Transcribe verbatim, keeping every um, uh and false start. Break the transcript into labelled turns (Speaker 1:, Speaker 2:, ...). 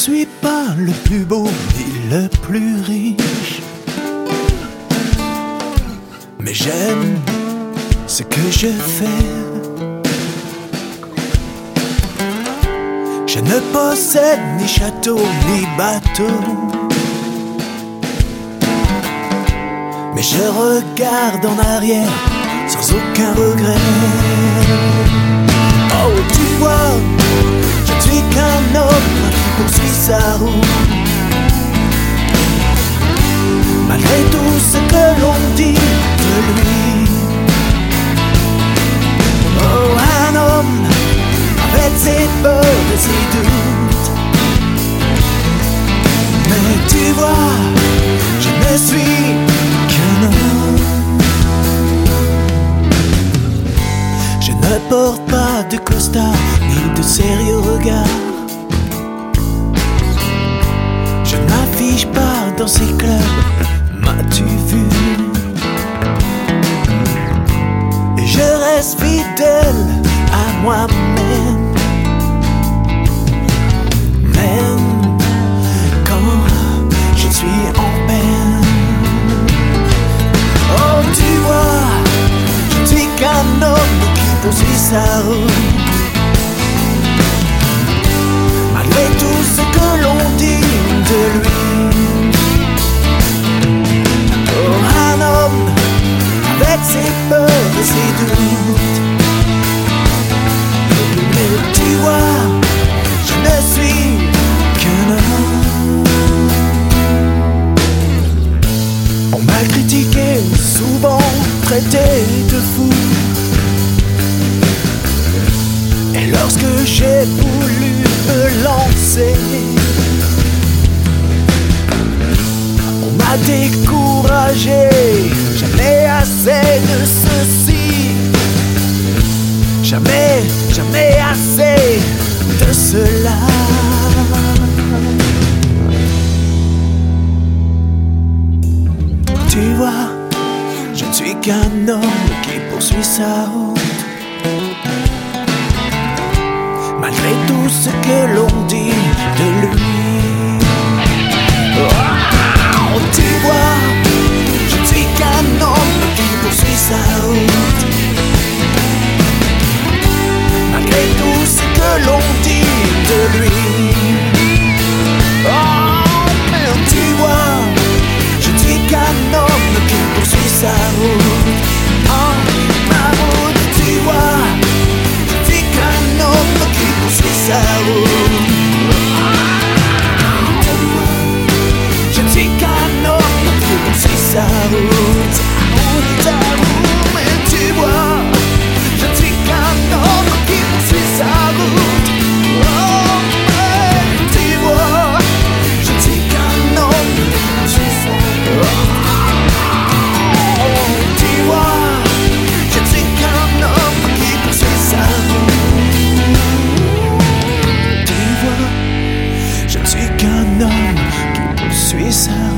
Speaker 1: suis pas le plus beau ni le plus riche, mais j'aime ce que je fais. Je ne possède ni château ni bateau, mais je regarde en arrière sans aucun regret. Oh, tu vois, je ne suis qu'un homme qui poursuit sa route, malgré tout ce que l'on dit de lui. Oh, un homme avec ses peurs et ses doutes, mais tu vois, je ne suis qu'un homme. Je ne porte pas de costard ni de sérieux regard, je n'affiche pas dans ces clubs, m'as-tu vu? Et je reste fidèle à moi-même, même quand je suis en peine. Oh, tu vois, je ne suis qu'un homme qui poursuit sa route, malgré tout ce que l'on dit de lui. Oh, un homme avec ses peurs et ses doutes, mais tu vois, je ne suis qu'un homme. On m'a critiqué, souvent traité de fou, et lorsque j'ai voulu me lancer, on m'a découragé. Jamais assez de ceci, jamais, jamais assez de cela. Tu vois, je ne suis qu'un homme qui poursuit sa route, malgré tout ce que l'on dit de lui. Oh, tu vois, je ne suis qu'un homme qui poursuit sa route, malgré tout ce que l'on dit de lui. Oh, mais tu vois, je ne suis qu'un homme qui poursuit sa route. Oh, ma route, tu vois, je ne suis qu'un homme qui poursuit sa route. Je ne suis qu'un homme qui poursuit sa route. Ta route, mais tu vois, je ne suis qu'un homme qui poursuit sa route. Oh, mais tu vois, je ne suis qu'un homme qui poursuit sa route. Oh, tu vois, je ne suis qu'un homme qui poursuit sa route. Tu vois, je ne suis qu'un homme qui poursuit sa route.